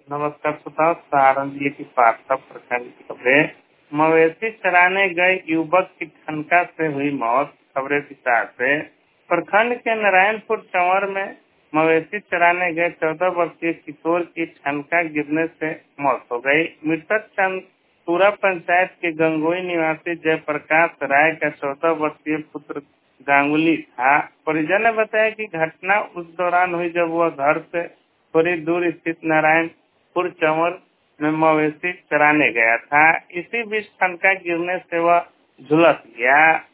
नमस्कार श्रोताओं, सारण जिले की पारसा प्रखंड की खबरें। मवेशी चराने गए युवक की ठनका से हुई मौत। खबरें विस्तार से। प्रखंड के नारायणपुर चंवर में मवेशी चराने गए 14 वर्षीय किशोर की ठनका गिरने से मौत हो गई। मृतक चंदपुरा पंचायत के गंगोई निवासी जयप्रकाश राय का 14 वर्षीय पुत्र गांगुली था। परिजन ने बताया कि घटना उस दौरान हुई जब वह घर से थोड़ी दूर स्थित नारायणपुर चंवर में मवेशी चराने गया था। इसी बीच ठनका गिरने से वह झुलस गया।